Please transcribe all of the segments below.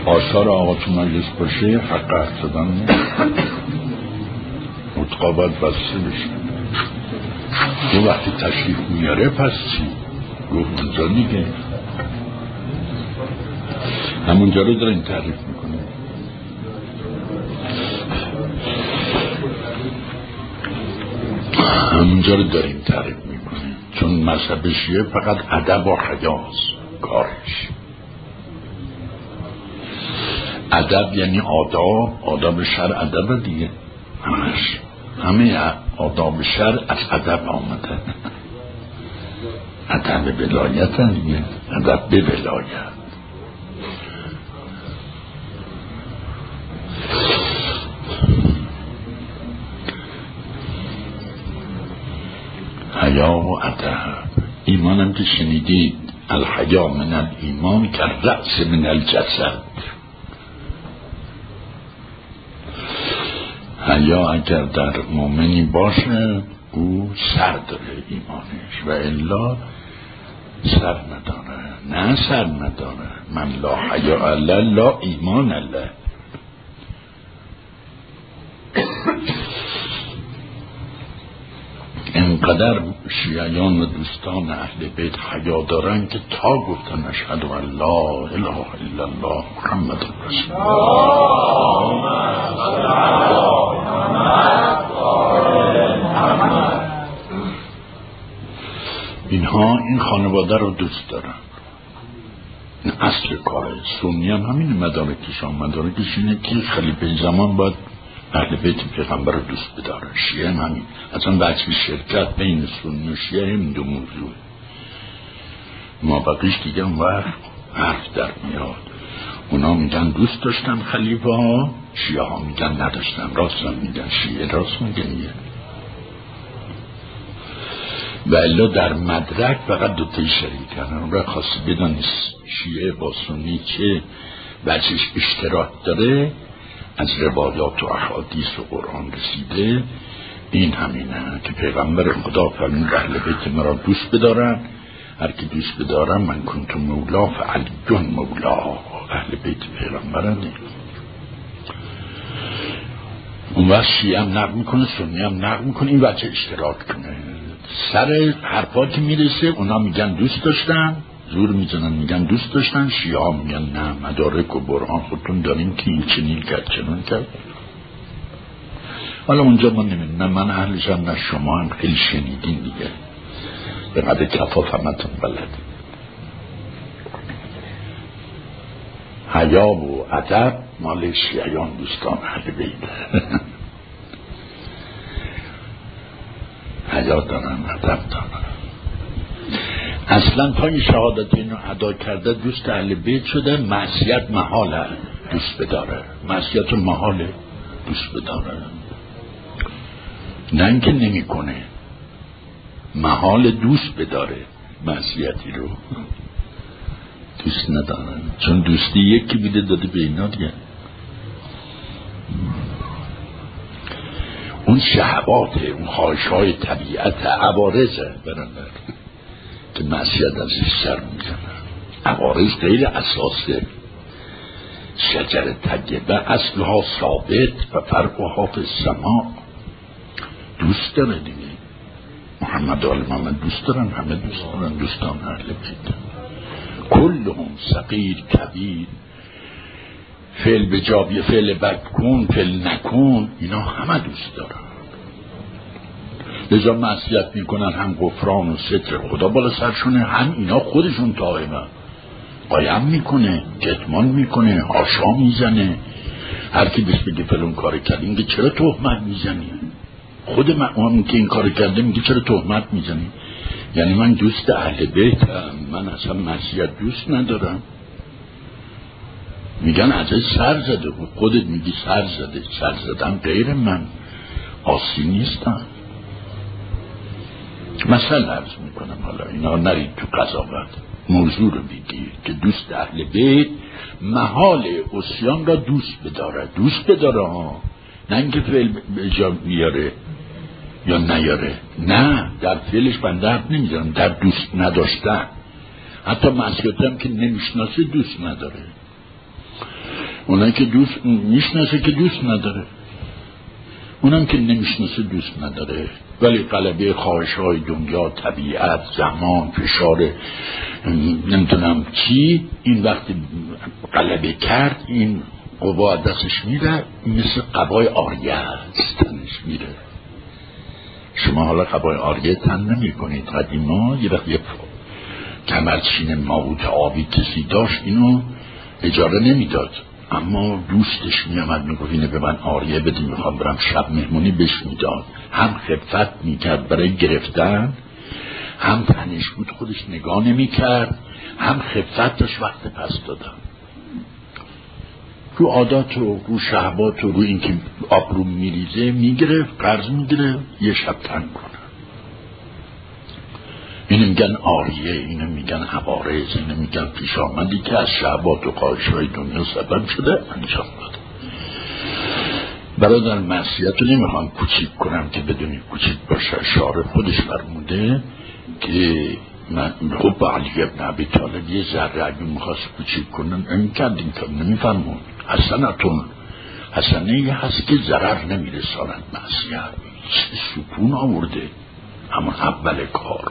آثار آقا تو مجلس باشه حق حرف زدن متقابل بسته بشه. تو وقتی تشریف میاره پس چی؟ گفت اونجا دیگه همونجا رو داریم تعریف میکنه. همونجا رو داریم تعریف میکنه، چون مذهب شیعه فقط ادب و حیاست کارش. ادب یعنی آداب شرع ادب دیگه، همه آداب شرع از ادب آمده. ادب ولایت دیگه، ادب به ولایت. حیا و ادب. ایمانم که شنیدید الحیا من الایمان که رأس من الجسد. حیا اگر در مؤمنی باشه او سر داره ایمانش، و الا سر نداره. نه سر نداره. من لا حیا الله لا ایمان الله. اینقدر شیعیان و دوستان اهل بیت حیا دارن که تا گفتن اشهد ان لا اله الا الله محمد رسول الله. اینها این خانواده رو دوست دارن. این اصل کاره. سنی هم همین مدارکش اینه که خلیفه زمان باید اهل بیت پیغمبر رو دوست بداره. شیعه هم همین. اصلا بچه شرکت بین سنی و شیعه هم دو موضوع. ما بقیش دیگه هم حرف در میاد. اونا میگن دوست داشتن خلیفه ها، شیعه ها میگن نداشتن. راست هم میگن، شیعه راست میگن. و الا در مدرک فقط دوتای شریکن. اون را خواستی بدانست شیعه با سنی چه بچهش اشتراک داره از روایات و احادیث و قرآن رسیده. این همینه که پیغمبر خدا فرمود اهل بیت مرا دوست بدارن، هر کی دوست بدارن من کنت مولا فعلی مولا. اهل بیت پیغمبرن. اون وقت شیعه هم نقل میکنه، سنی هم نقل میکنه، این بچه اشتراک کنه. سر حرفا که میرسه اونا میگن دوست داشتن، زور میزنن میگن دوست داشتن. شیعه ها میگن نه، مدارک و برهان خودتون داریم که این چنین کرد چنین کرد. حالا اونجا ما نمیدونم، من اهلشم نه شما هم خیلی شنیدین دیگه، به قدر کفاف همتون بلد. حیا و ادب مال شیعیان دوستان اهل بیت. حیا دارن، ادب دارن. اصلا تا این شهادت اینو ادا کرده دوست اهل بیت شده. معصیت محاله دوست بداره، معصیت محاله دوست بداره. نه اینکه نمی کنه، محال دوست بداره. معصیتی رو دوست نداره، چون دوستی یکی بیده داده به اینا دیگه. اون شهوات، اون خواهش‌های طبیعت عوارضه برندر که معصیت ازش سر میزنه. عوارض غیر اساسه. شجر طیبه اصلها ثابت و فرعها فی السماء. دوست داره دیگه. محمد و آل محمد دوست دارن، همه دوست دارن. دوستان اهل بیت کلهم صغیر کبیر، فعل به جابیه، فعل بد کن، فعل نکن، اینا همه دوست دارن. لذا معصیت میکنن، هم غفران و ستر خدا بالا سرشونه، هم اینا خودشون تائبن. قایم میکنه، کتمان میکنه، حاشا میزنه. هر کی بهش بگه فلان کار کردی میگه چرا تهمت میزنی؟ خود من که این کار کرده میگه چرا تهمت میزنی؟ یعنی من دوست اهل بیتم، من اصلا معصیت دوست ندارم. میگن ازش سر زده. خودت میگی سر زده. سر زدن غیر من آسی نیستم. مثلا عرض میکنم، حالا اینا نرید تو قضاوت، موضوع رو بگیر که دوست اهل بیت محال عصیان را دوست بداره. دوست بداره ها، نه اینکه فعل به جا بیاره یا نیاره. نه، در فعلش بنده حرف نمیزنم، در دوست نداشتن. حتی معصیت هم که نمیشناسه دوست نداره. اونایی که دوست میشناسه که دوست نداره، اونم که نمیشناسه دوست نداره. ولی غلبه خواهش‌های دنیا، طبیعت، زمان، فشار نمیدونم چی، این وقتی غلبه کرد این قوا دستش میره، مثل قبای آریه است تنش میره. شما حالا قبای آریه تن نمی کنید. قدیما یه وقت یه کمرچین ماهوت آبی کسی داشت، اینو اجاره نمیداد، اما دوستش میامد میگفت اینه به من آریه بدی، میخوام برم شب مهمونی، بهش میداد. هم خفت میکرد برای گرفتن، هم تنش بود خودش نگاه نمیکرد، هم خفت داشت وقت پس دادن. رو عادات و رو شهوات و رو اینکه آبروم میریزه میگرفت، قرض میگیره، یه شب تن کنه. اینو میگن آریه، اینو میگن عوارض، اینو میگن پیش آمدی که از شهوات و خواهش‌های دنیا سبب شده انجام داده. برادر معصیت رو نمیخوام کوچیک کنم که بدونی کوچیک باشه. شارع خودش فرموده که من خب با علی ابن ابی طالب یه ذره اگه میخواست کوچیک کنن نمیکرد، این کار نمیفرمون. حسنه یه هست که ضرر نمیرساند معصیت، سکون آورده اما اول کار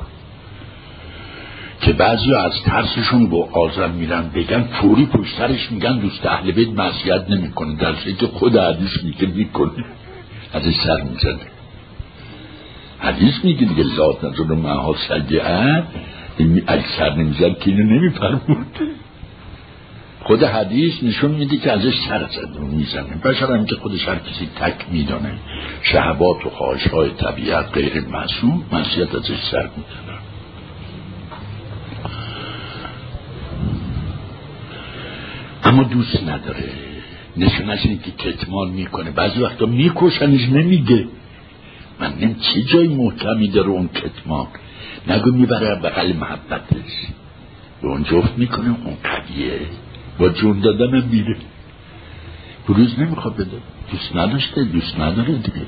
که بعضی از ترسشون با آزم میرن بگن فوری پشترش میگن دوست اهل بیت معصیت نمیکنه، در حالی که خود حدیث میگه میکنه، ازش سر میزنه. حدیث میگه دیگه ذات نظر و معها سجعه، اگه سر نمیزن که اینو نمیفرمود. خود حدیث نشون میده که ازش سر زد و میزنه. بشر هم که خودش هر کسی تک میدانه شهوات و خواهش‌های طبیعت غیر معصوم، معصیت ازش سر میزنه. اما دوست نداره. نشونش اینه که کتمان میکنه، بعضی وقتا میکشنش نمیگه. من نیم چه جای محکمی داره اون کتمان، نگو میبره بغل محبتش به اون جفت میکنه، اون قویه، با جون دادنم میره. بروز نمیخواد بده، دوست نداشته، دوست نداره دیگه.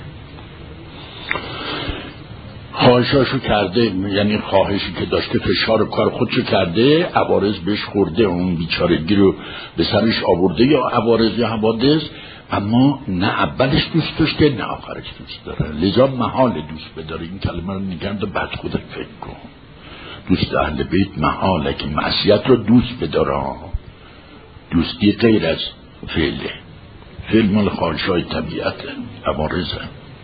خواهشاشو کرده، یعنی خواهشی که داشته فشار کار خودشو کرده، عوارض بهش خورده، اون بیچارگی رو به سرش آورده، یا عوارض یا حوادث، اما نه اولش دوست داشته نه آخرش دوست داره. لذا محال دوست بداره. این کلمه رو میگن تو بعد خودت فکر کن. دوست اهل بیت محاله که معصیت رو دوست بداره. دوستی غیر از فعله. فعل مال خواهش‌های طبیعته، عوارضه.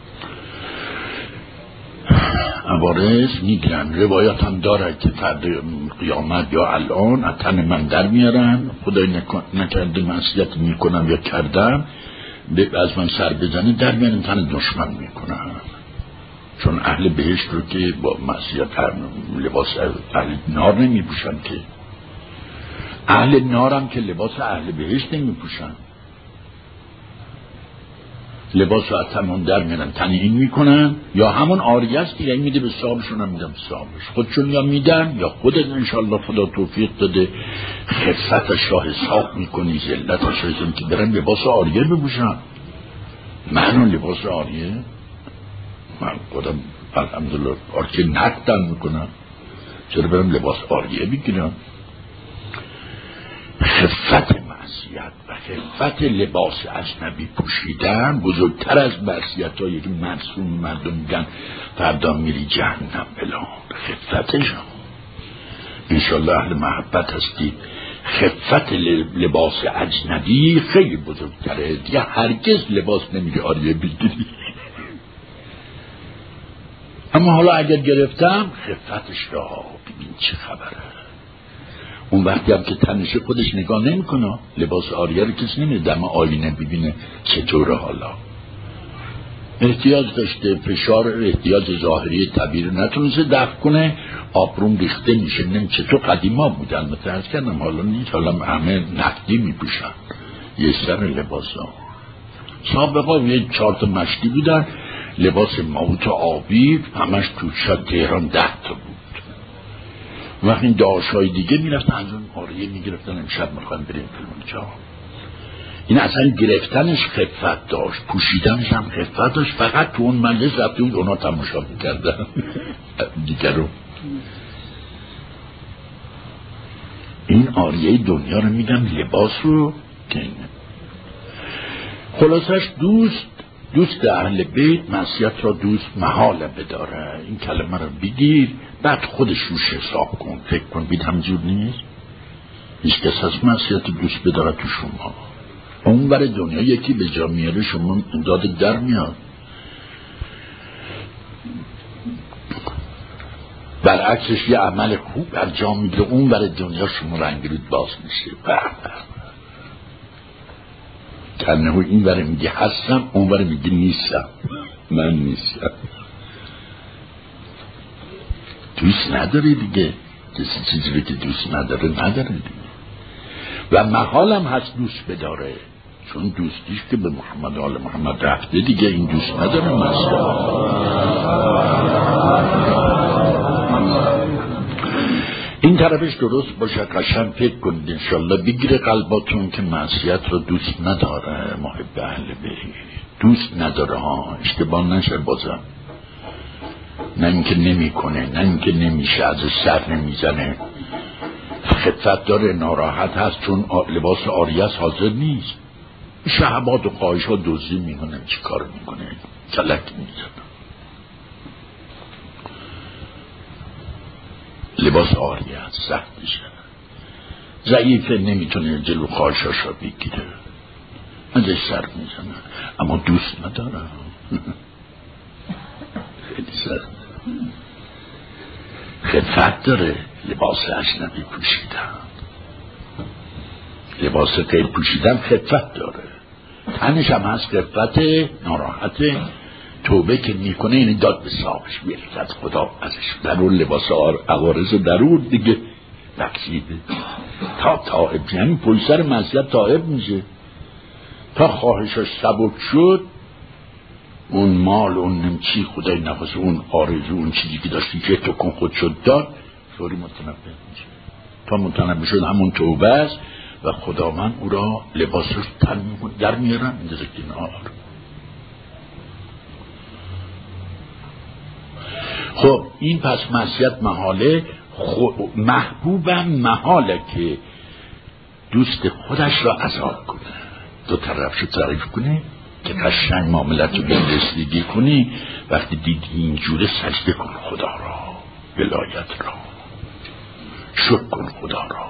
عوارض میگیرن. روایات هم داره که فرد قیامت یا الان از تن من در میارن، خدای نکرده معصیت میکنم یا کردم از من سر بزنه، در میارن تن دشمن میکنن. چون اهل بهشت رو که با معصیت لباس اهل نار نمیپوشن، که اهل نار هم که لباس اهل بهشت نمیپوشن، لباس رو از تنون در میرن، تن این میکنن، یا همون آریه است دیگه، این میده به صاحبشون، هم میدم صاحبش، خودشون یا میدن یا خودت انشالله خدا توفیق داده خفتش را حساب میکنی، ذلتش را که برن لباس آریه بپوشن. من لباس آریه من خودم الحمدلله آریه نقدم میکنم، چرا برم لباس آریه بگیرم؟ خفت معصیت و خفت لباس اجنبی پوشیدن بزرگتر از معصیت هایی که معصوم مردم میگن فردا میری جهنم بلا. خفتش انشالله اهل محبت هستید. خفت لباس اجنبی خیلی بزرگتره دیگه، هرگز لباس نمیری آریه بگیری. اما حالا اگر گرفتم خفتش را ببین چه خبره. اون وقتی هم که تنش خودش نگاه نمی کنه، لباس آریه رو کسی نمیده دم آینه ببینه چطوره. حالا احتیاج داشته، فشار احتیاج ظاهری طبیعی رو نتونسته دفع کنه، آبروم ریخته میشه. نمی چطور قدیما بودن متعرض کردم، حالا نیست، حالا همه نقدی میپوشن یه سر لباس ها. سابقا یه 4 تا مشتی بودن، لباس ماهوت آبی همش تو شد تهران 10 تا بود. وقتی این داشتهای دیگه میرفتن از اون آریه میگرفتن، امشب میخوایم بریم فلان جا. این اصلا گرفتنش خفت داشت، پوشیدنش هم خفت داشت، فقط تو اون مجلس رفته بود اونا تماشا میکردن دیگر رو. این آریه دنیا رو میگم، لباس رو که خلاصش دوست اهل بیت معصیت را دوست محاله بداره. این کلمه رو بگیر، بعد خودش روش حساب کن، فکر کن، بید همجور نیست. هیچ کس از معصیت دوست بداره تو شما. اون برای دنیا یکی به جا میاره شما امداد در میاد. برعکسش یه عمل خوب انجام میده، اون برای دنیا شما رنگرود باز میشه. کنه این برای میگه هستم، اون برای میگه نیستم. من نیستم. دوست نداره دیگه، کسی چیزی که دوست نداره دیگه. و محالم هست دوست بداره، چون دوستیش که به محمد آل محمد رفته دیگه، این دوست نداره مثلا. این طرفش درست باشه، قشنگ فکر کنید انشالله بگیره قلباتون که معصیت رو دوست نداره. محب اهل بیت دوست نداره ها، اشتباه نشه بازم. نه اینکه نمی کنه، نه اینکه نمیشه، از سر نمیزنه، خفت داره، ناراحت هست چون لباس عاریه حاضر نیست. شهوات و خواهش ها دزدی میکنه، چی کار میکنه؟ کلک میزنه. لباس عاریه سخت میشه، ضعیفه، نمیتونه جلو خواهشاشا بگیره، ازش سر میزنه، اما دوست نداره. خیلی سخت. خفت داره، لباس اجنبی پوشیدن، لباس غیر پوشیدن خفت داره، تنش هم هست خفت، ناراحته، توبه که میکنه یعنی داد به صاحبش میرکت خدا ازش درون لباس عوارض درون دیگه بخشیده تا تائب، یعنی پشت سر معصیت تائب میشه. تا خواهشش سبک شد، اون مال، اون چی خدای نفس، اون آرزو، اون چیزی که داشتی که تو کن خود شد داد، فوری متنبه میشه. تا متنبه شد همون توبه است و خدا من او را لباسش تن در میارم میندازه کنار. خب این پس معصیت محاله، محبوبم محاله که دوست خودش را عذاب کنه، دو طرفشو تعریف کنه که قشنگ معاملت رو رسیدگی کنی. وقتی دیدی اینجوره سجده کن خدا را، ولایت را، شکر کن خدا را.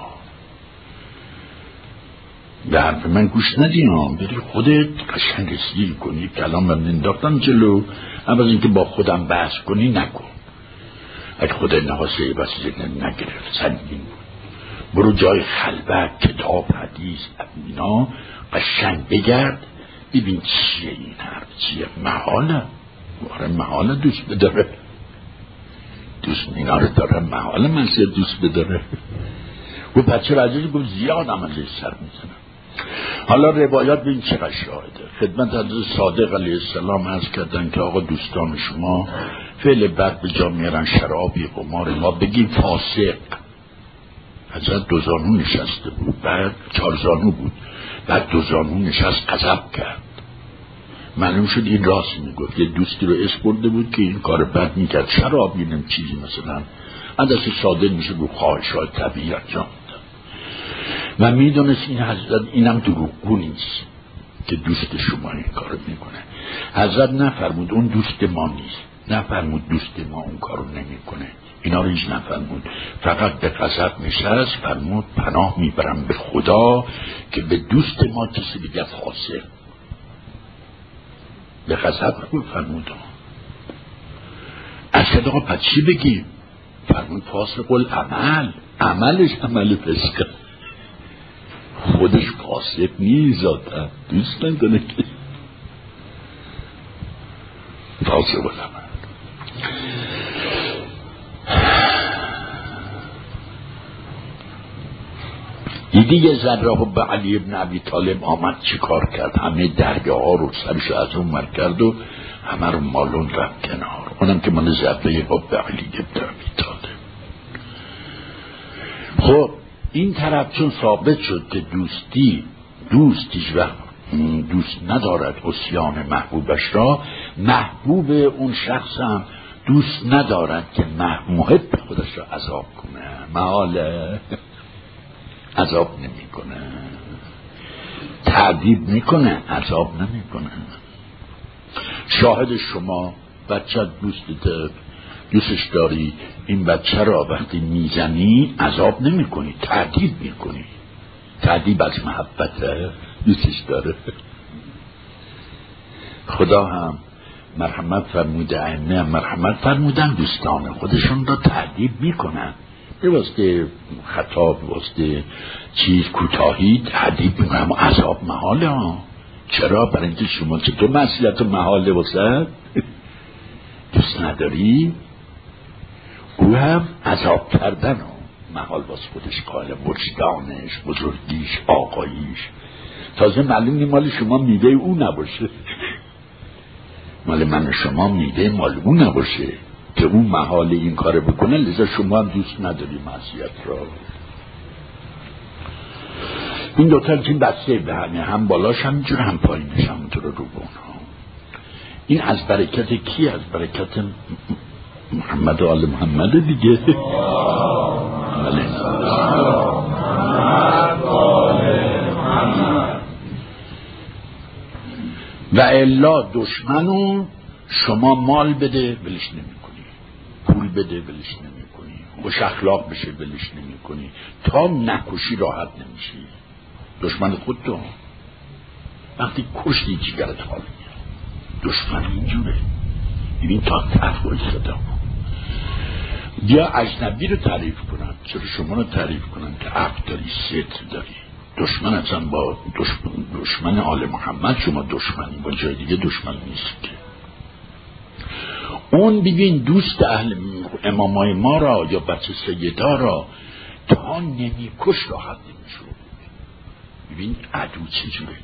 به حرف من گوش ندیم، بری خودت قشنگ رسیدگی کنی. کلام من انداختم جلو، اما از اینکه با خودم بحث کنی نکن. اگه خدا نواسه بسیده نگرفت سنگین بود، برو جای خلوت، کتاب، حدیث، اینا قشنگ بگرد، ببین چیه این حرف، چیه محاله. آره محاله دوست بداره، دوست اینا رو داره، محاله منصر دوست بداره. و بچه رجلی گفت زیاد هم ازش سر میزنم. حالا روایات بین چقدر شاهده. خدمت حضرت صادق علیه السلام عرض کردن که آقا دوستان شما فعل بد به جا میارن، شرابی، قمار، ما بگیم فاسق. حضرت دوزانو نشسته بود، بعد 4 زانو بود، بعد دوزانو نشست غضب کرد. معلوم شد این راست میگفت. یه دوستی رو اسپرده بود که این کار بد میکرد، شراب اینم چیزی مثلا عدس صادق میشه رو خواهشات طبیعی انجام داد و میدونست این حضرت اینم دروغگو نیست که دوست شما این کارو میکنه. حضرت نفرمود اون دوست ما نیست، نفرمود دوست ما اون کارو نمیکنه، اینا رو هیچ نفرمود، فقط به غضب نشست، فرمود پناه میبرم به خدا که به دوست ما کسی بگه فاسق. به غضب رو فرمود. از که آقا پس چی بگیم؟ فرمود فاسق العمل، عملش عمل فسقه، خودش فاسق نیست، دوست نداره که فاسق العمل. دیدی یه ذره به علی ابن ابی طالب آمد چی کار کرد؟ همه درگاه ها رو سرش از اون مر کرد و همه رو مالون رفت کنار. اونم که من ذره به علی ابن ابی طالب. خب این طرف چون ثابت شد که دوستیش وقت دوست ندارد عصیان محبوبش را، محبوب اون شخص هم دوست ندارد که محب خودش را عذاب کنه، محاله عذاب نمی کنه. تعذیب میکنه، عذاب نمیکنه. شاهد شما بچه دوستش داری، این بچه را وقتی میزنی عذاب نمیکنی، تعذیب میکنی. تعذیب از محبته، دوستش داره. خدا هم مرحمت فرموده، ائمه هم مرحمت فرمودن، دوستان خودشون را تعذیب میکنن به واسطه خطا، به واسطه چیز کوتاهی تعذیب میکنن، اما عذاب محاله ها. چرا؟ برای اینکه شما چطور معصیت و محاله واسه دوست نداری، او هم عذاب کردن و محال واسه خودش قائل، وجدانش، بزرگیش، آقاییش. تازه معلوم نی مال شما میوه او نباشه، مال من شما میوه مال او نباشه که اون محال این کار بکنه، لذا شما هم دوست نداری معصیت را. این دوتا این بسته به همه، هم بالاش همینجور هم پایینش همونطور رو بون ها. این از برکت کی؟ از برکت محمد و آل محمد دیگه. و الا دشمنو شما مال بده ولش نمی کنی، پول بده ولش نمی کنی، خوش اخلاق بشه ولش نمی کنی، تا نکشی راحت نمیشی. دشمن خود تو وقتی کشتی جگرت حال میاد. دشمن اینجوره. ببین تا تفوی صدا بیا اجنبی رو تعریف کنن، چرا شما رو تعریف کنن که عقل داری، ستر داری. دشمن اصلا با دشمن آل محمد شما دشمنی، با جای دیگه دشمن نیست که. اون ببین دوست اهل امامای ما را یا بچه سیدا را تا نمیکش راحت نمیشه. ببین عدو چجوره،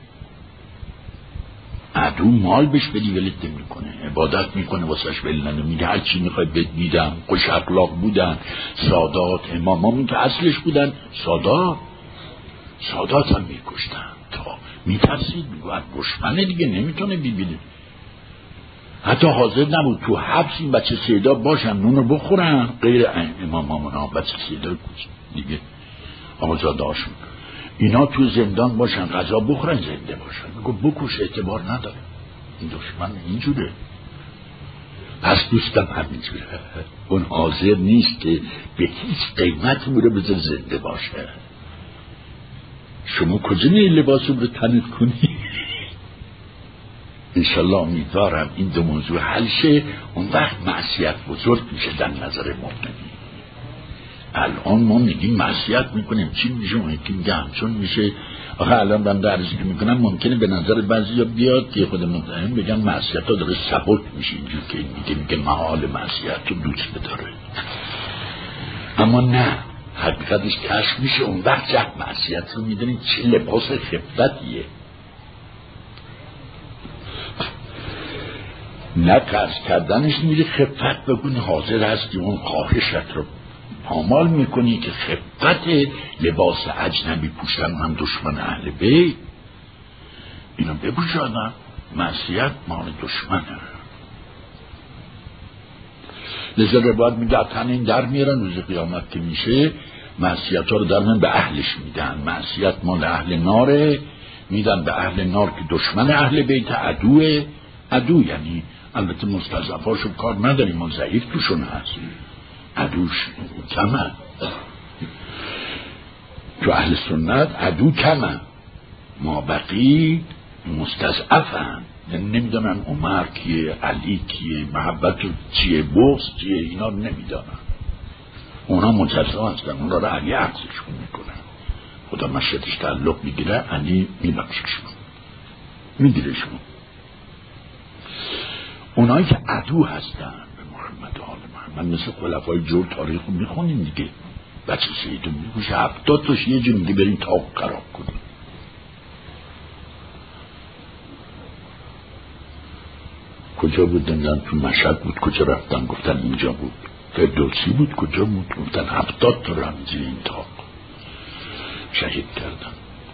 عدو مال بهش بدی ولت نمیکنه، عبادت میکنه واسش ول نمیگه، هر چی میخوای بهت میدم. خوش اخلاق بودن، سادات امامامون که اصلش بودن سادات هم میکشتن، تا میترسید میگو دشمن دیگه نمیتونه ببینه. حتی حاضر نبود تو حبس این بچه سیدا باشن نونو بخورن، غیر امامامون ها بچه سیدا دیگه آموزاده هاشون، اینا تو زندان باشن غذا بخورن زنده باشن. میگو بکش، اعتبار نداره، این دشمن اینجوره. پس دوستم همینجوره، اون حاضر نیست که به هیچ قیمت موره بذار زنده باشه. شما کجا می لباس رو تنت کنی؟ انشالله امیدوارم این دو موضوع حل شه، اون وقت معصیت بزرگ میشه در نظر مؤمنین. الان ما میگیم معصیت میکنیم چی میشه، اون یکی میگه همچون میشه. آخه الان بنده عرضی که میکنم ممکنه به نظر بعضی ها بیاد که خود متهم بگن معصیت ها داره سبک میشه، اینجور که میگه محال معصیت رو دوست بداره. اما نه، حقیقتش کشف میشه، اون وقت جه معصیت رو میدونید چه لباس خفتیه. نه قرض کردنش میره خفت بکنی، حاضر هستی اون خواهشت رو پامال میکنی که خفت لباس اجنبی پوشتن هم دشمن اهل بیت. اینو بپوش آدم، معصیت مال دشمنه. لذا روایت میگه تن این در میرن روز قیامت که میشه معصیت ها رو در من به اهلش میدن. معصیت مال اهل ناره، میدن به اهل نار که دشمن اهل بیت، عدو یعنی البته مستضعفاشو کار نداریم، ما ضعیف توشون هست، عدوش کمه. تو اهل سنت عدو کمه، ما بقی مستضعفن، نمیدونن عمر کیه، علی کیه، محبت چیه، بغض چیه، اینا رو نمیدونن. اونا مجزا هستن، اونا رو علی عکسشون میکنن. خدا مشهدش تعلق میگیره، علی میبخششون میگیرشون. اونایی که عدو هستن به محمد و آل محمد مثل خلفای جور تاریخ رو میخونیم دیگه. بچه سیدو میگوشه 70 تاش یه جور میگه بریم تاق خراب کنیم. کجا بود نمیدن، تو مشهد بود، کجا رفتن گفتن اینجا بود، فردوسی بود، کجا بود گفتن 70 تا رمزی این تاق شهید کردن.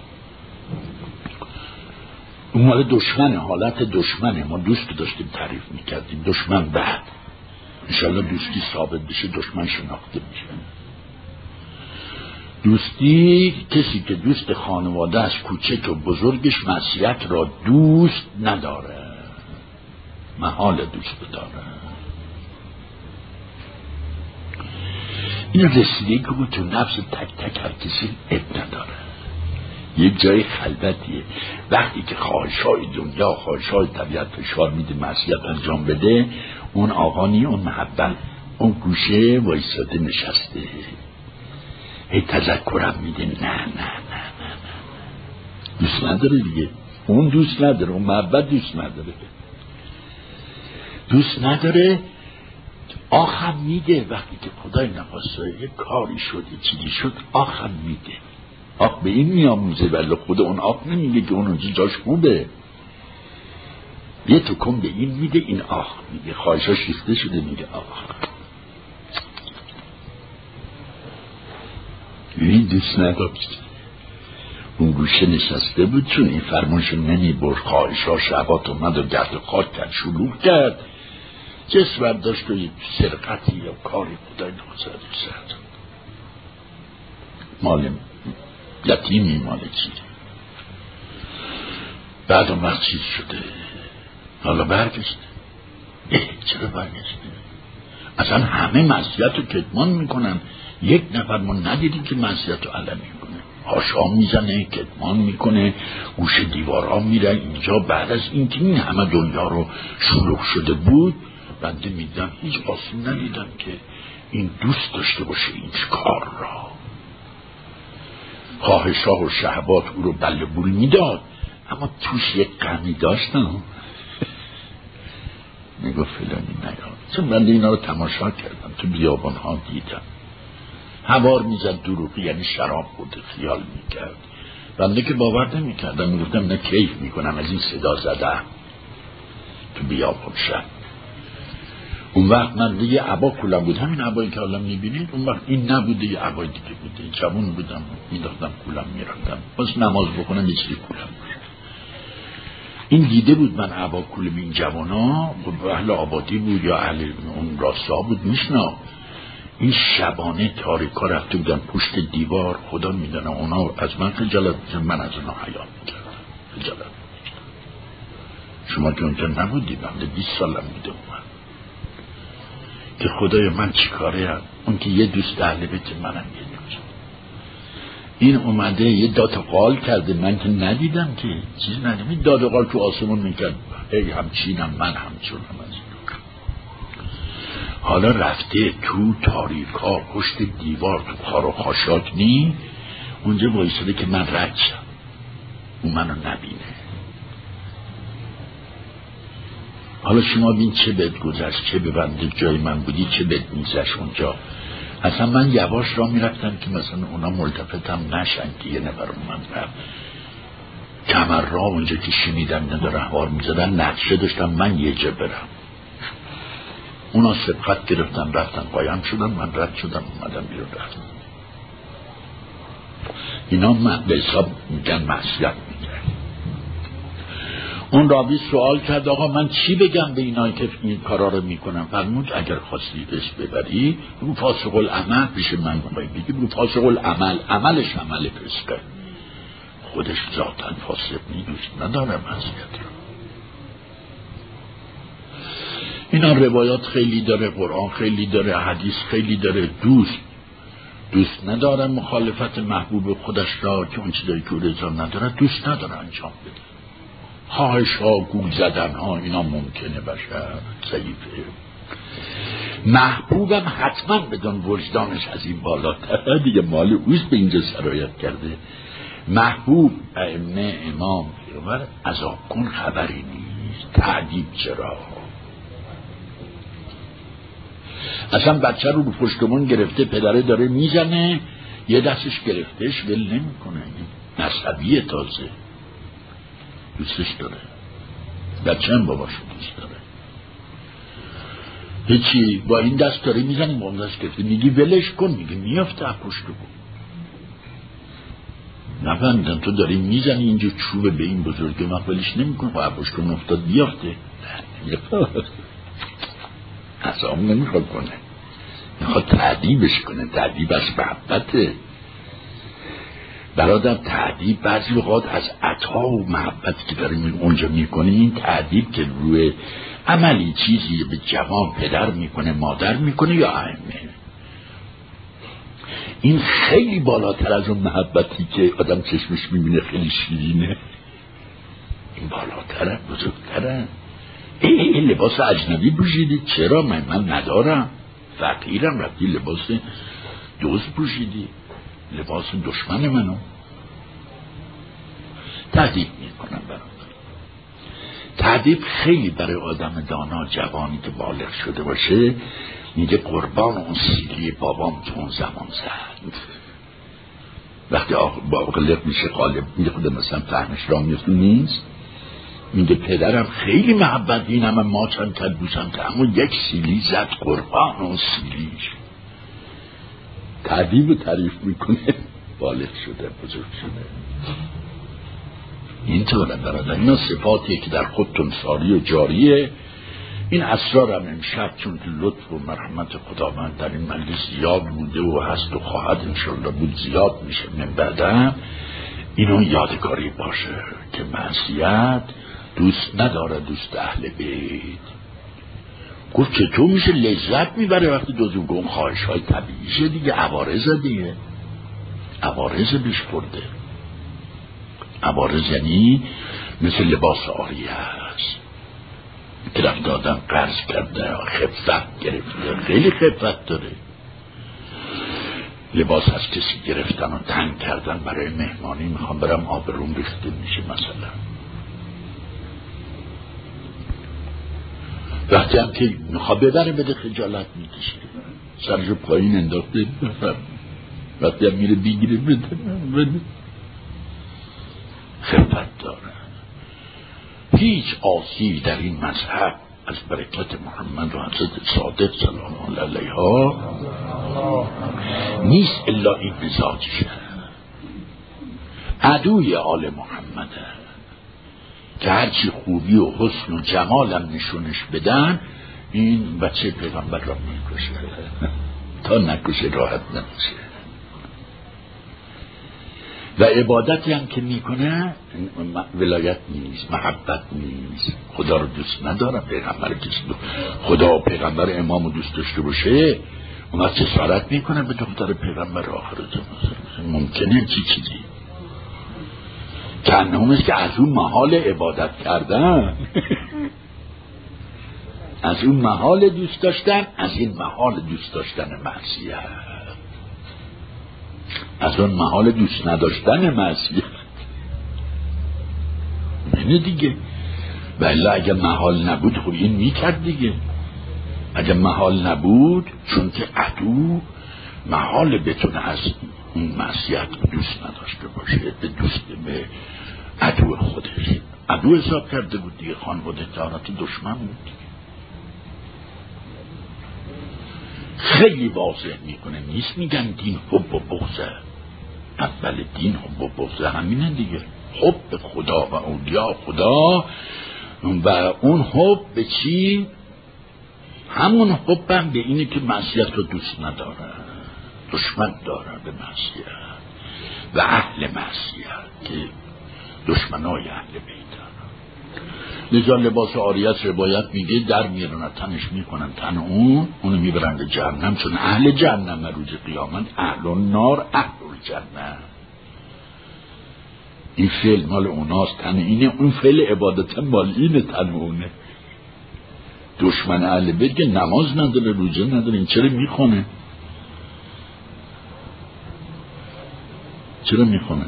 اون مال دشمنه، حالت دشمنه. ما دوست داشتیم تعریف میکردیم، دشمن بعد انشالله دوستی ثابت بشه، دشمن شناخته میشه. دوستی کسی که دوست خانواده از کوچک و بزرگش معصیت را دوست نداره، محال دوست بداره. این رسیدگی که بود تو نفس تک تک هر کسی اب نداره، یک جای خلوتیه. وقتی که خواهشای دنیا، خواهشای طبیعت فشار میده معصیت انجام بده، اون آقانی، اون محبت اون گوشه وایساده نشسته، هی تذکرم میده نه نه نه نه نه، دوست نداره دیگه، اون دوست نداره، اون محبت دوست نداره. آخم میده وقتی که خدای نخواسته یه کاری شد، یه چیزی شد، آخم میده. آخ به این میاموزه، ولی خود اون آخ نمیگه که اون اونجا جاش خوبه. یه تکون به این میده، این آخ میگه، خواهشا شیفته شده میگه آخ. این دوست نداشت، اون گوشه نشسته بود، چون این فرمانشو نمیبرد، خواهشا شهوات اومد و گرد و خاک کرد، شلوغ کرد، جس برداشت و سرقتی یا کاری خدای نخواسته کرد، مال یتیمی، مال چیزی. بعد اون وقت چیز شده، حالا برگشته. چرا برگشته؟ اصلا همه معصیت رو کتمان میکنن، یک نفر ما ندیدیم که معصیت رو علنی میکنه، هاشا میزنه، کتمان میکنه، گوش دیوارا میره. اینجا بعد از این که این همه دنیا رو شلوغ شده بود، بنده میدم هیچ آسون ندیدم که این دوست داشته باشه این کار را. خواهشا و شهوات او رو بله بول میداد، اما توش یک غمی داشتن. میگو فلانی نیاد، چون بنده اینا رو تماشا کردم، تو بیابان ها دیدم، هوار میزد دروغی، یعنی شراب خورده خیال میکرد. بنده که باور نمیکردم، میگفتم نه کیف میکنم از این صدا زده تو بیابان شد. اون وقت من یه عبا کولم بود، همین عبایی که حالا میبینید، اون وقت این نبوده، یه عبای دیگه بوده، جوان بودم، میداختم کولم میرفتم، بس نماز بخونم یه چیزی کولم بود. این دیده بود من عبا کولم این جوانا، اهل آبادی بود یا اهل اون راستا بود، میشنا. این شبانه تاریکا رفته بودن پشت دیوار، خدا میدونه اونا از من خجالت میکردن، من از اونا حیا میکردم، خجالت میکردم. شما که اونجا نبودی، بنده 20 سالم بوده اومد که خدای من چی کاره هم؟ اون که یه دوست اهل بیت منم یه دوست، این اومده یه داد و قال کرده، من که ندیدم که چیز ندیدم، این داد و قال تو آسمون میکرد، ای همچینم من همچونم از این. حالا رفته تو تاریکا پشت دیوار تو خار و خاشاک نی، اونجا بایستده که من رد شم، اون منو نبینه. حالا شما بین چه بد گذشت، چه ببنده جای من بودی، چه بد میزش اونجا. اصلا من یواش را میرفتم که مثلا اونا ملتفتم نشن که یه نفر من رفت کمر را اونجا که شنیدم نداره هوار میزدن، نقشه داشتم من یه جا برم. اونا سبقت گرفتن رفتن قایم شدن، من رد شدم اومدم بیرون رفتم. اینا به حساب میگن معصیت میگن. اون راوی سوال کرد آقا من چی بگم به اینایی که این کارا رو میکنن؟ فرمود اگر خواستی بهش ببری بگو فاسق العمل، پیش من بگو فاسق العمل، عملش عمل فسقه، خودش ذاتاً فاسق نیست، نداره معصیت رو. اینا روایات خیلی داره، قرآن خیلی داره، حدیث خیلی داره. دوست نداره مخالفت محبوب خودش را که اون چیزایی که رضا نداره دوست نداره انجام بده. خواهش ها، گول زدن ها، اینا ممکنه بشه، ضعیفه. محبوبم حتما بدون وجدانش از این بالاتر دیگه، مال اوست به اینجا سرایت کرده. محبوب ائمه امام پیغمبر عذاب کن خبری نیست، تعدیب چرا؟ اصلا بچه رو پشتمون گرفته، پدره داره میزنه، یه دستش گرفتهش ول نمی کنه، مذهبیه، تازه دوستش داره، بچه هم باباشو دوست داره. هیچی با این دست داره میزنه، با اون دست گرفته، میگی ولش کن، میگه میافته پشت کن. نفهمیدن تو داری میزنی اینجا چوبه به این بزرگه، من ولش نمی کن، با پشت کن افتاد بیافته. اصلا نمیخواد کنه، میخواد تعدیبش کنه، تعدیب از محبته. برادر تأدیب بعضی وقات از عطا و محبتی که داریم اونجا میکنیم، این تأدیب که روی عملی چیزی به جوان پدر میکنه مادر میکنه یا ائمه، این خیلی بالاتر از اون محبتی که آدم چشمش میبینه خیلی شیرینه. این بالاتره، بزرگتره. این لباس اجنبی پوشیدی، چرا؟ من ندارم، فقیرم، رفتی لباس دوست پوشیدی، لباس دشمن منو. تهدید میکنم برام. تهدید خیلی برای آدم دانا جوانی که بالغ شده باشه میگه قربان اون سیلی بابام تو اون زمان زد. وقتی باقلق میشه غالب میگه خود مثلا فهمش را نیست، میگه پدرم خیلی محبت این همه ما چند کرد بوسم که اما یک سیلی زد، قربان اون سیلیش. تهدید و تعریف میکنه بالغ شده، بزرگ شده. اینطوره برادر، اینا صفاتیه که در خودتون ساری و جاریه. این اسرار هم امشب چون که لطف و مرحمت خداوند در این مجلس زیاد بوده و هست و خواهد انشالله بود زیاد میشه من بعدم، اینو یادگاری باشه که معصیت دوست نداره دوست اهل بیت. گفت چطور میشه لذت میبره وقتی دوزوگون خواهش های طبیعیشه دیگه، عوارض دیگه، عوارض بیش برده. عوارض یعنی مثل لباس آریه هست که رفت آدم قرض کرده خفت گرفته، خیلی خفت داره. لباس از کسی گرفتن و تنگ کردن برای مهمانی، میخوام برم آبروم ریخته میشه مثلا. وقتی هم که میخواه ببره بده خجالت میکشه، سرشو پایین انداخته، وقتی هم میره بگیره بده. خفت داره. هیچ آسیبی در این مذهب از برکت محمد و حضرت صادق سلام الله علیها نیست الا این مزاجشه. عدوی آل محمده که هرچی خوبی و حسن و جمالم نشونش بدن، این بچه پیغمبر را میکشه، تا نکشه راحت نمیشه. و عبادتی هم که میکنه ولایت نیست، محبت نیست، خدا رو دوست نداره، پیغمبر دوست خدا و پیغمبر امام رو دوست داشته باشه اون وقت جسارت میکنه به دختر پیغمبر آخر زمان. ممکنه چیزی کنهم است که از اون محال عبادت کردن از اون محال دوست داشتن، از این محال دوست داشتن معصیت، از اون محال دوست نداشتن معصیت. اینه دیگه. ولی اگه محال نبود خب این میکرد دیگه. اگه محال نبود، چون که عدو محال بتونه از اون معصیت دوست نداشته باشه، به دوست به عدو خودش عدو حساب کرده بود دیگه. خانواده تارات دشمن بود. خیلی واضح میکنه، نیست میگن دین حب و بغضه. اول دین حب و بغضه همینه دیگه، حب خدا و اولیاء خدا. و اون حب به چی؟ همون حب هم به اینه که معصیت رو دوست نداره، دشمن داره به معصیت و اهل معصیت که دشمنای اهل بیتن. لذا لباس عاریت روایت میگه در میرن تنش میکنن تن اونو میبرن به جهنم، چون اهل جهنم روز قیامت اهل النار اهل الجنه. این فعل مال اوناست، تن اینه، اون فعل عبادت مال اینه، تن اونه. دشمن اهل بیت که نماز نداره، روزه نداره، این چرا میخونه؟ چرا میخونه؟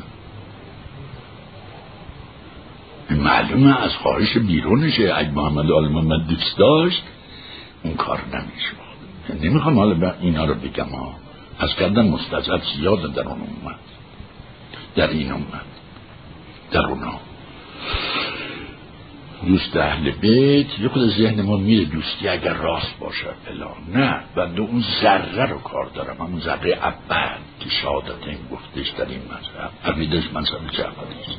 معلومه از خواهش بیرونشه. اگه محمد آل محمد دوست داشت اون کار نمیشه. نمیخوام حالا اینا رو بگم ها، از کردن مستضعف زیاده در اون امت، در این امت، در اونا. دوست اهل بیت یه خود ذهن ما میره دوستی اگر راست باشه فلان، نه، بنده اون ذره رو کار دارم، همون ذره اول که شهادت این گفتش در این مذهب عقیدش مذهب جعفری،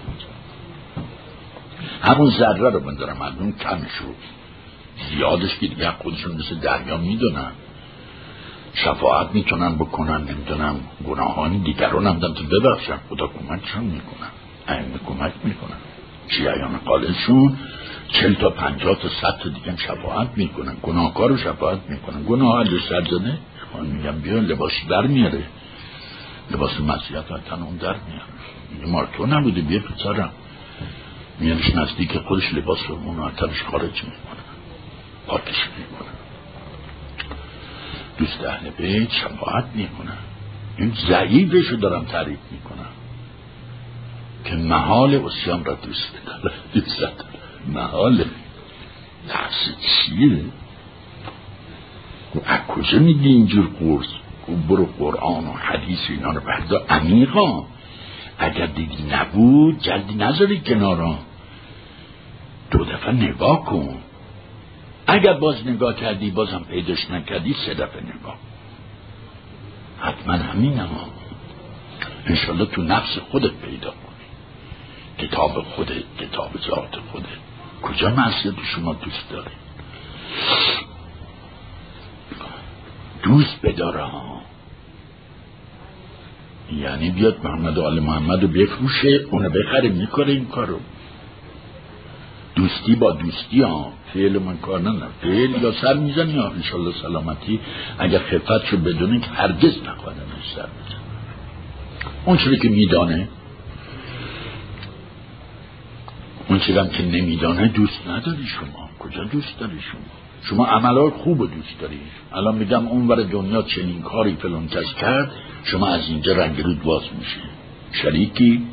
همون ذره رو من دارم. مردم کم شد، زیادش که دیگه خودشون مثل دریا میدونن. شفاعت میتونن بکنن، نمیدونم گناهان دیگران هم که ببخشن، خدا کمکشون میکنن، ائمه کمک میکنن، شیعیان خالصشون 40 تا 50 تا 100 تا دیگه شفاعت میکنن، گناهکار رو شفاعت میکنن. گناه علی سرزنه میگم بیا لباس در میاره، لباس مسیحیت ها تن اون در میاره، میگه مال تو نبوده بیا پسرم، میانش نزدیک خودش لباس رو اون تبش خارج میکنه، پاکش میکنه. دوست اهل بیت شفاعت میکنن. این ضعیفش رو دارم تعریف میکنم که محال عصیان را دوست داره، دوست داره محاله. نفس چیه؟ از کجا میگی اینجور قرص؟ برو قرآن و حدیث اینا رو بردا عمیقا، اگر دیدی نبود جلدی نذاری کنارا، 2 دفعه نگاه کن، اگر باز نگاه کردی بازم پیداش نکردی 3 دفعه نگاه، حتما همین هم انشالله تو نفس خودت پیدا کنی، کتاب خودت، کتاب ذات خودت. کجا معصیت شما دوست داری؟ دوست بداره ها، یعنی بیاد محمد و آل محمد رو بفروشه، اونو بخره، میکنه این کارو. دوستی با دوستی ها، فعل من کار ندارم، فعل یا سر میزنی یا انشالله سلامتی، اگر خفت شو بدونه که هرگز نخواهدن سر میزن. اون چیزی که میدانه، اون چیزی که نمیدانه دوست نداری شما. کجا دوست داری شما عملهای خوب رو دوست داری. الان میگم اون ور دنیا چنین کاری فلان کس کرد، شما از اینجا رنگ رود باز میشه، شریکی.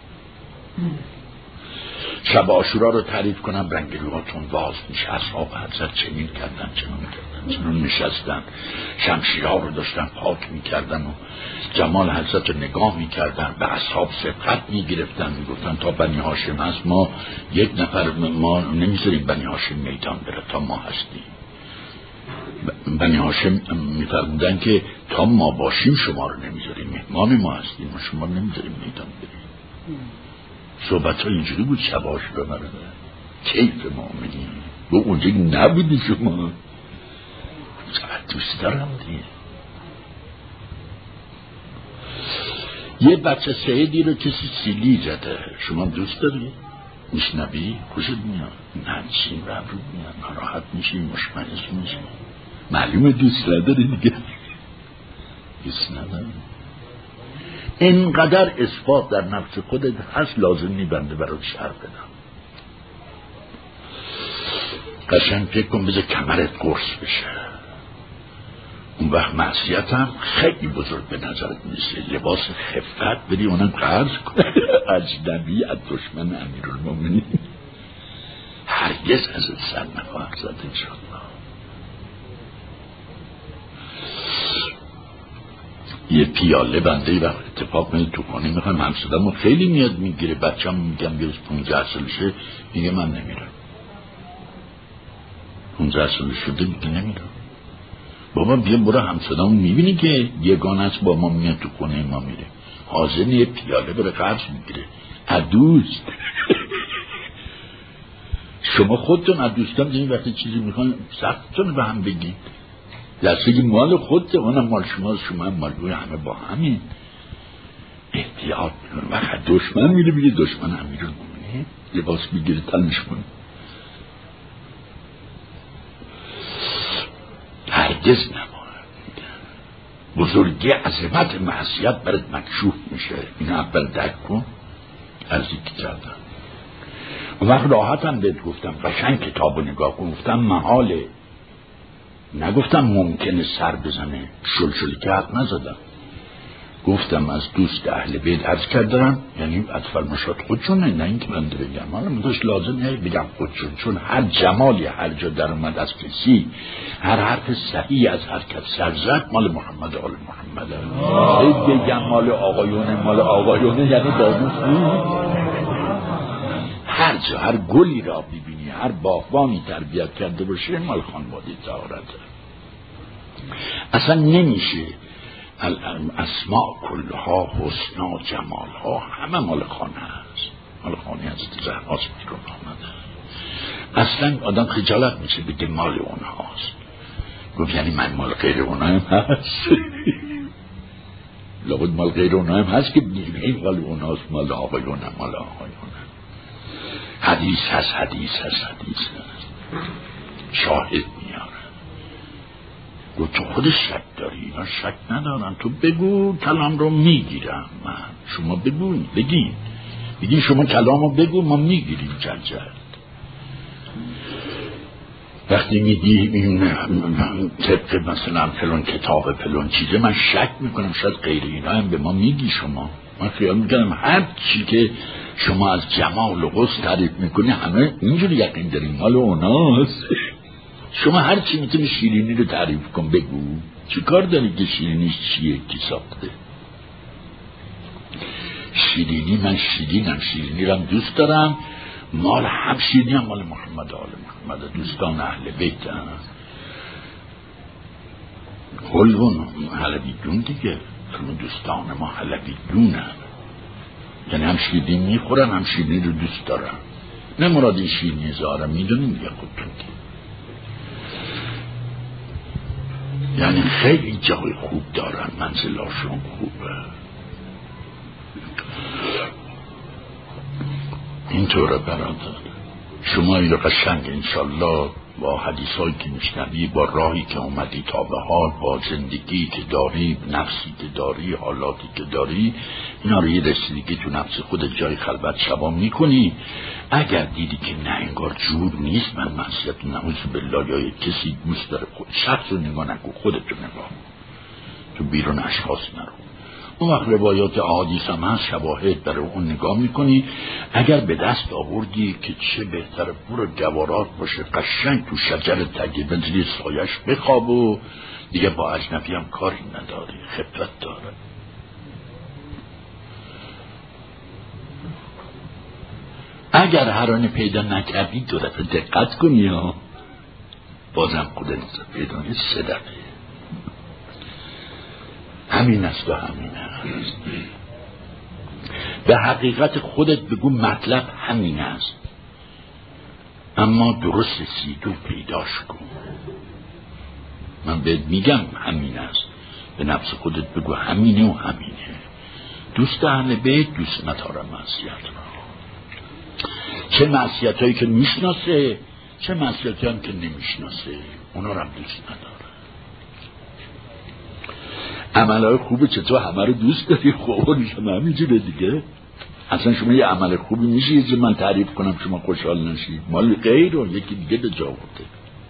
شب عاشورا رو تعریف کنم، رنگ روهاتون باز میشه. اصحاب حضرت چنین کردن، چنون نشستن، شمشیرها رو داشتن پاک میکردن و جمال حضرت رو نگاه میکردن، به اصحاب سبقت میگرفتن، میگفتن تا بنی هاشم هست ما 1 نفر ما نمیذاریم بنی هاشم میدان بره تا ما هستیم. بنی هاشم میفرمودن که تا ما باشیم شما رو نمیذاریم، مهمان ما هستیم و شما نمیذاریم میدان بریم. صحبت ها اینجوری بود. شباش بمرده کیف مؤمنین و اونجا نبودی شما. چقدر دوست دارم دیگه. یه بچه سعیدی رو کسی سیلی زده، شما دوست داری؟ میشنبی؟ خوشت میاد؟ ننشین رو میاد، ناراحت میشی، مشمعز میشی، معلومه دوست نداری دیگه. دوست نداری. اینقدر اثبات در نفس خودت هست، لازم نیبنده برای شهر بدم. قشنگ فکر کن بذار کمرت قرص بشه، اون وقت معصیت هم خیلی بزرگ به نظرت میشه. لباس خفت بدی اونم قرض کنه، اجنبی از دشمن امیرالمومنین هرگز ازت سر نخواهد زد انشاءالله. یه پیاله بنده وقت اتفاق میده تو خانه میخوام همسادم خیلی میاد میگیره، بچه هم میگم بیرز 15 سالشه، میگه من نمیرم. 15 سال شده میگه نمیرم. بابا بیا برو همسادم میبینی که یگانه است با ما میاد تو خونه ما میره، حاضر یه پیاله بره قرض میگیره عدوست. شما خودتون عدوستان دیگه وقتی چیزی میخوان سختتون به هم بگید، دستگی مال خودته، اونم مال شما، شما هم مال روی همه با همین. احتیاط میکنه. وقت دشمن میره بگه دشمن امیرالمومنین، لباس میگیره تنش کنه. هرگز نباید. بزرگی عظمت معصیت برات مکشوف میشه. این اول درک کن. ارزی که کردم اون وقت راحتم بهت گفتم قشنگ کتابو نگاه کن، گفتم محاله، نگفتم ممکنه سر بزنه، شلشلی که حق نزدم. گفتم از دوست اهل بیت عرض کردم، یعنی از فرماشات خودشونه، نه اینکه من بگم، حالا مداش لازم نیست بگم خودشون، چون هر جمالی هر جا در اومد از کسی، هر حرف صحیح از هر کس سر زد مال محمد آل محمد. بگم مال آقایونه یعنی دانوس. هر جا هر گلی را ببینی، هر باغبانی تربیت کرده باشه مال خانواده طهارته. اصلا نمیشه اسماء کلها حسنا جمالها همه مال خانه هست، مال خانه هست زهراست بیرون آمده. اصلا آدم خجالت میشه بگه مال اونهاست. گفت یعنی من مال غیر اونایم هست؟ لابد مال غیر اونایم هست که این مال اوناست، مال آقایونم، مال آقایونم. حدیث هست شاهد میاره. گفت تو خودش شک داری؟ اینا شک ندارن، تو بگو کلام رو میگیرم من. شما بگین شما کلام رو بگو، ما میگیریم جلجل. وقتی میگی این طبق مثلا فلان کتاب فلان چیزه، من شک میکنم شاید غیر اینا هم به ما میگی شما. من خیال میکنم هر چی که شما از جمال و حسن تعریف میکنی همه اینجوری یقین داریم مال اوناست. شما هر چی میتونی شیرینی رو تعریف کن، بگو چی کار داری که شیرینیش چیه، کی ساخته شیرینی؟ من شیرینی رو هم دوست دارم، مال هم شیرینی هم مال محمد آل محمد، دوستان اهل بیت هم حلوون حلبیدون دیگه. دوستان ما حلبیدون هم، یعنی هم شیرینی میخورن هم شیرینی رو دوست دارن. نه مراد این شیرینی زارم میدونیم دیگه خودتون که یعنی خیلی جای خوب دارن، منزلاشون خوبه. اینطوره برادر. شما این رو قشنگ انشالله با حدیثایی که میشنوی، با راهی که اومدی تا به حال، با زندگی که داری، نفسی که داری، حالاتی که داری، اینا رو یه رسیدگی تو نفس خودت جای خلوت شبا میکنی. اگر دیدی که نه انگار جور نیست، من معصیت نعوذ بالله یا کسی دوست داره، خود شخص رو نگاه نکن، خودت رو نگاه تو بیرون اشخاص نرو. اون وقت روایات احادیث هم هست، شواهد برای اون نگاه میکنی. اگر به دست آوردی که چه بهتره برو جوارات باشه، قشنگ تو شجر تگی بنزلی سایش بخواب و دیگه با اجنبی هم کاری نداری، خفت داره. اگر هر آن پیدا نکردی دو دفعه دقت کنی ها، بازم خودت پیدا نیست. صدقه همین است و همین است. به حقیقت خودت بگو مطلب همین است، اما درست رسید و پیداش کن. من بهت میگم همین است، به نفس خودت بگو همینه و همینه. دوست اهل بیت دوست نداره معصیت را، چه معصیت هایی که میشناسه چه معصیت هایی که نمیشناسه، اونا رو هم دوست نداره. عملهای خوبه چطور همه رو دوست داری؟ خوبانش هم همینجوره دیگه. اصلا شما یه عمل خوبی میشه یه من تعریف کنم شما خوشحال نشید، مال غیر رو یکی دیگه به جا برده.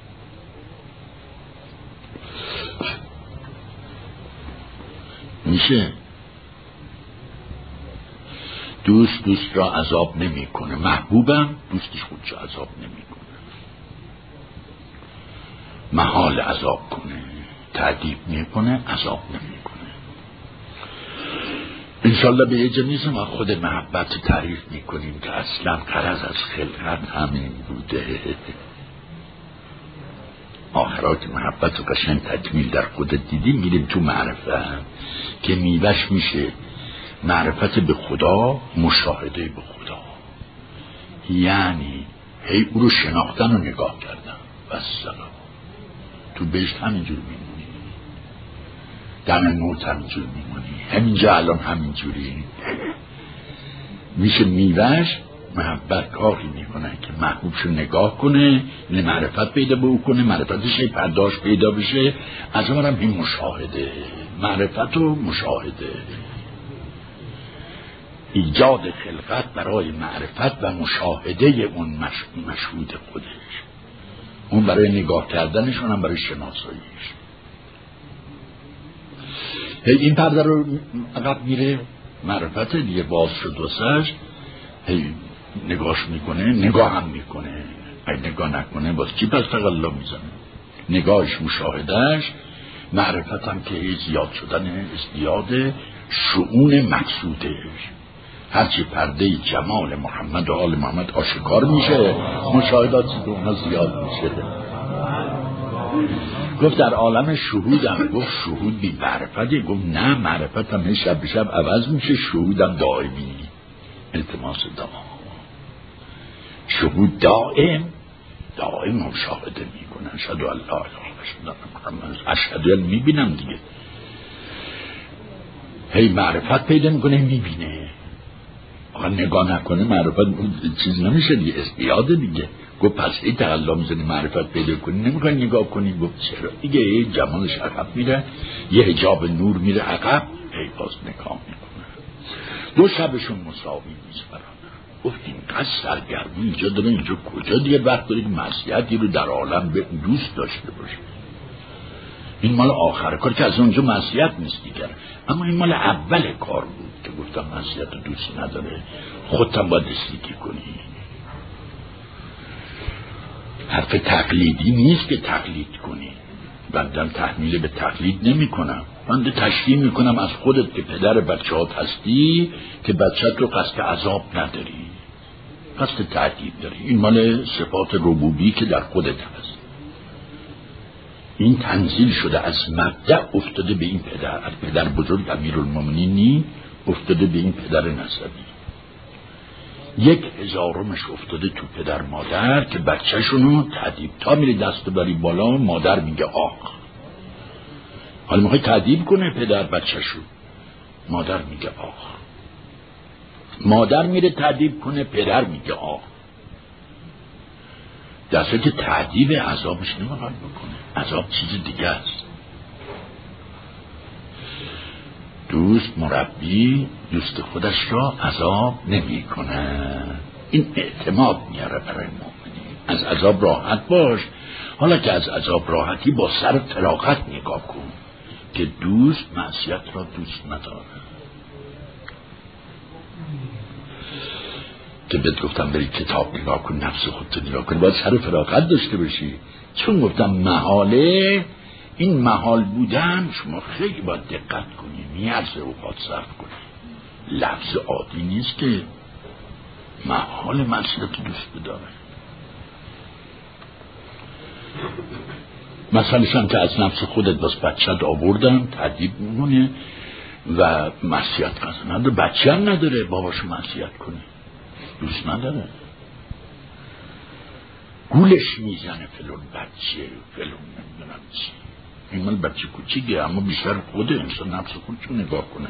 میشه دوست را عذاب نمیکنه، محبوبم دوستش خودش عذاب نمیکنه، محال عذاب کنه، تعذیب میکنه، عذاب نمیکنه. انشالله به یه جنیز ما خود محبت تعریف میکنیم که اصلا غرض از خلقت همین بوده. آخرات محبت و قشنگ تکمیل در خودت دیدیم. میریم تو معرفت که میوش میشه معرفت به خدا، مشاهده به خدا، یعنی هی او رو شناختن و نگاه کردن و سلام. تو بهشت همینجور میمونی، دم موت همینجور میمونی، همینجا الان همینجوری میشه میوش. محبت کاری میکنه که محبوبشو نگاه کنه، معرفت پیدا به او کنه، معرفتش پرداش پیدا بشه. از اون هم این مشاهده، معرفت و مشاهده، ایجاد خلقت برای معرفت و مشاهده اون مشهود خودش، اون برای نگاه کردنش، اونم برای شناساییش. این پرده رو عقب میره، معرفت دیگه باز شد واسش، نگاش میکنه، نگاه هم میکنه. اگه نگاه نکنه باز چی پس تقلا میزنه؟ نگاهش، مشاهدهش، معرفت هم که زیاد شدن ازدیاد شؤون مقصودش. هرچی پرده جمال محمد و آل محمد آشکار میشه، مشاهداتی که اونها زیاد میشه. گفت در عالم شهودم، گفت شهود بی معرفتی؟ گفت نه، معرفت هم شب به شب عوض میشه، شهودم دائمی. التماس دام شهود دائم مشاهده میکنن. شهد الله من اشهد میبینم دیگه. هی معرفت پیدا میکنه میبینه. آقا نگاه نکنه معرفت چیز نمیشه دیگه، ازدیاده دیگه. گفت پس ای تقلا میزنی معرفت پیدا کنی نمیخوای نگاه کنی. گفت چرا دیگه؟ ای جمالش عقب میره، یه حجاب نور میره عقب، ای باز نگاه میکنه. دو شبشون مساوی نیست برادر. گفت اینقدر سرگرمی اینجا داره، اینجا کجا دیگه وقت داره که معصیتی رو در عالم به دوست داشته باشه؟ این مال آخر کار که از اونجا معصیت نیست دیگر، اما این مال اول کار بود که گفتم معصیت دوست نداره، خودتم باید استیکی کنی. حرف تقلیدی نیست که تقلید کنی. بندم تحمیل به تقلید نمی کنم، بنده تشریح می کنم از خودت که پدر بچه‌هات هستی که بچه‌ت رو قصد عذاب نداری، قصد تعذیب داری. این مال صفات ربوبی که در خودت هست. این تنزیل شده از مبدأ افتاده به این پدر، از پدر بزرگ امیرالمومنین افتاده به این پدر نسبی. 1000 افتاده تو پدر مادر که بچه‌شونو تعذیب، تا میره دست بری بالا مادر میگه آخ. حالا میخوای تعذیب کنه پدر بچه‌شو، مادر میگه آخ. مادر میره تعذیب کنه پدر میگه آخ. دسته که تعذیب عذابش نمیخواد بکنه، عذاب چیز دیگه است. دوست مربی دوست خودش را عذاب نمی کنه. این اعتماد میاره برای مؤمنین. از عذاب راحت باش. حالا که از عذاب راحتی با سر فراغت نگاه کن که دوست معصیت را دوست نداره. که بهت گفتم بری کتاب نگاه کن، نفس خودت نگاه کن، باید سر فراغت داشته باشی. چون گفتم محاله، این محال بودن شما خیلی باید دقت کنی، نیارزه اوقات صرف کنی. لفظ عادی نیست که محال معصیت دوست بداره. مثلا که از نفس خودت باز بچت آوردن تعذیب میمونه و معصیت قصد نداره، بچه هم نداره باباشو معصیت کنه، دوست نداره، گولش میزنه فلون بچه فلون نمیدونم چی. این مال بچه کوچیگه، اما بیشتر خود انسان نفس خودشو نگاه کنه.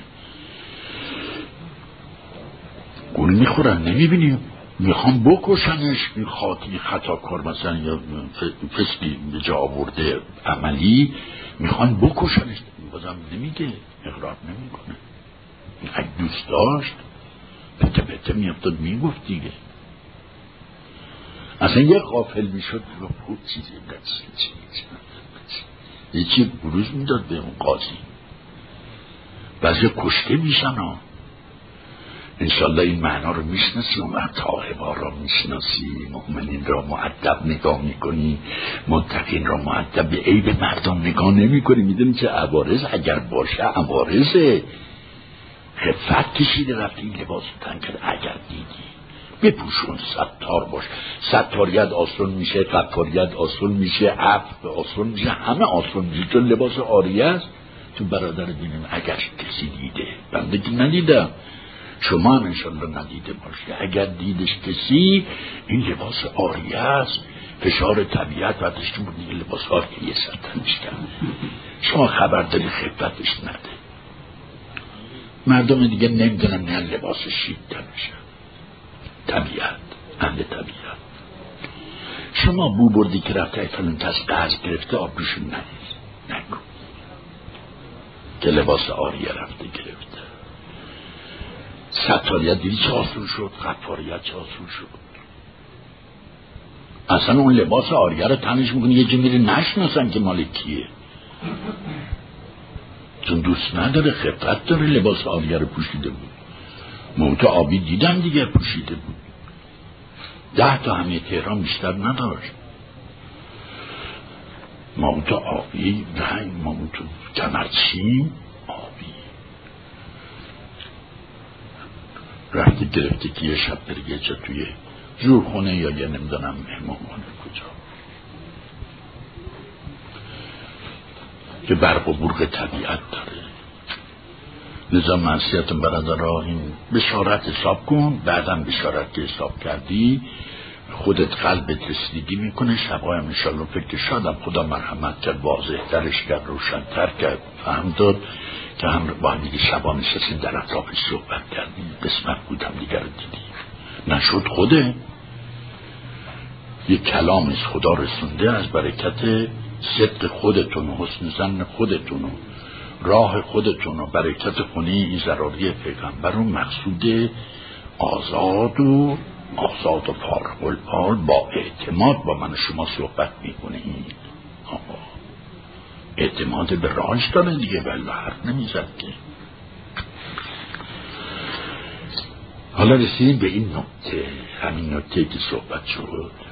گول میخورن نمیبینیم، میخوام بکشنش، این خطا کار مثلا یا فسقی به جا آورده عملی، میخوان بکشنش، بازم نمیگه، اقرار نمیکنه. اگه دوست داشت پته پته میافتاد میگفت دیگه. اصلا یه غافل میشد خوب چیزی یه چی بروز میداد به اون قاضی. بعضی کشته میشن ها. انشالله این معنا رو میشناسی، اون تائبا را میشناسی، مؤمنین را مؤدب نگاه میکنی، متقین را مؤدب، به عیب مردم نگاه نمیکنی. میدونی چه عوارض اگر باشه، عوارضه. خفت کشیده رفتی این لباس تن کرد، اگر دیدی بپوشون، ستار باش. ستاریت آسون میشه، غفاریت آسون میشه، عفو آسون میشه، همه آسون میشه، چون لباس عاریه است. تو برادر بینیم اگر کسی دیده، بنده که ندیدم، شما هم انشالله ندیده باشه، اگر دیدش کسی این لباس عاریه است، فشار طبیعت وقتش که بود لباس عاریه سرتنش کرد، شما خبرداری خفتش نده. مردم دیگه نمیدونم نه لباس شیک تنشه، طبیعت، اهل طبیعت. شما بو بردی که رفته فلان کس قرض گرفته آبروشون نکن که لباس آریه رفته گرفته. ستاریت دیدی چه آسون شد، غفاریت چه آسون شد. اصلا اون لباس آریه رو تنش میکنی یه جا میره نشناسن که مال کیه، چون دوست نداره، خفت داره. لباس آریه رو پوشیده بود، موت آبی دیدم دیگه پوشیده بود، 10 تا همه تهران بیشتر نداشت. موت آبی، رنگ موت کمرچین آبی رفته گرفته که یه شب بره یه جا توی جورخونه یا یه نمیدونم مهمانخانه کجا که برق و برق طبیعت داره. لذا معصیت برادرها این بشارت حساب کن، بعدم بشارت که حساب کردی خودت قلبت رسیدگی میکنه. شبای هم انشالله فکر شادم خدا مرحمت کرد، واضح ترش کرد، روشن تر کرد، فهم داد که هم با هم دیگه شبا نشستیم در اطرافش صحبت کردیم، قسمت بودم دیگر رو دیدیم. نشد خوده یک کلام از خدا رسونده، از برکت صدق خودتون و حسن ظن خودتون و راه خودتون و برکت خونی این ضراری پیغمبر و مقصود آزاد و فارغ البال با اعتماد با من و شما صحبت میکنه. این اعتماد به راهش داره دیگه، ولی حرف نمیزد که. حالا رسیدیم به این نکته، همین نکته که صحبت شد